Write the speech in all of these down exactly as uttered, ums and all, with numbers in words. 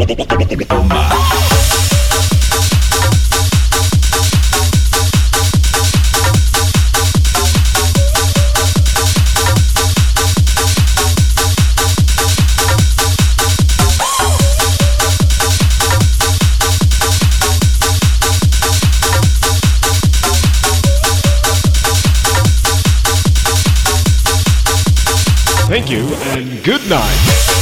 Bomba. Thank you and good night.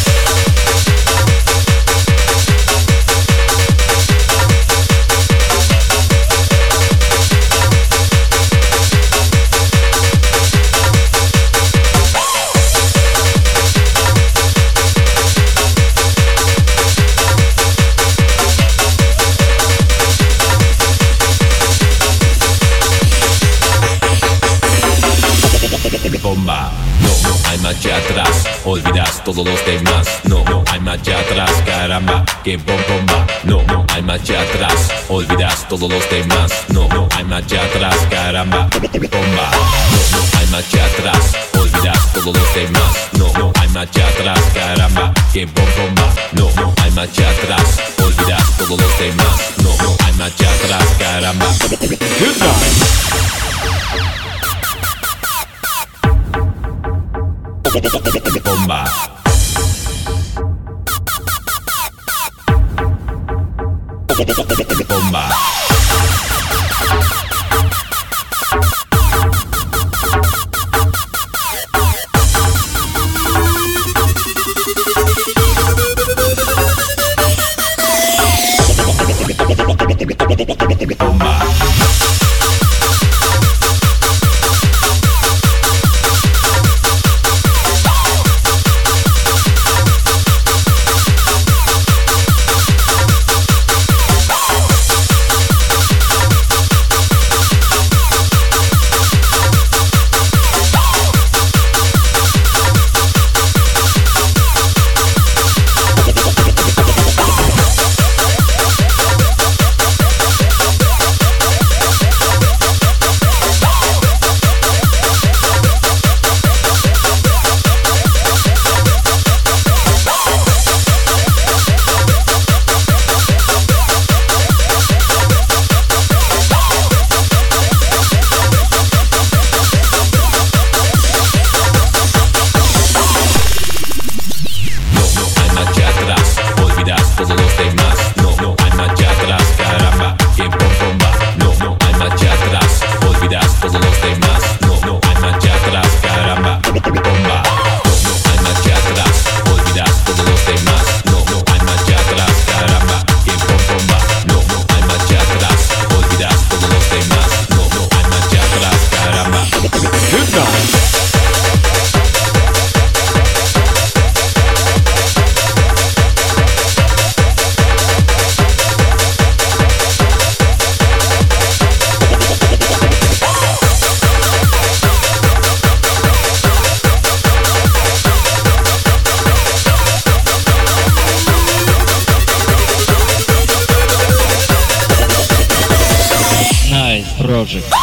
Bomba. No, no hay marcha atrás, olvidas todos los demás. No, no hay marcha atrás, caramba, que bom bomba. No, no hay marcha atrás, olvidas todos los demás. No, no hay marcha atrás, caramba, bomba. No, no hay marcha atrás, olvidas todos los demás. No, no hay marcha atrás, caramba, que bom bomba. No, no hay marcha atrás, olvidas todos los demás. No, no hay marcha atrás, caramba. Good night. Bomba. Bomba. Bomba. Todos los demás, no, no hay marcha atrás, caramba, que bom bomba. No, no hay marcha atrás, olvidas todos los demás. No, no hay marcha atrás, caramba, bomba. No, no hay marcha atrás, olvidas todos los demás. No, no hay marcha atrás, caramba, que bom bomba. No, no hay marcha atrás, olvidas todos los demás. No, no hay marcha atrás, caramba. Good night. Nice project.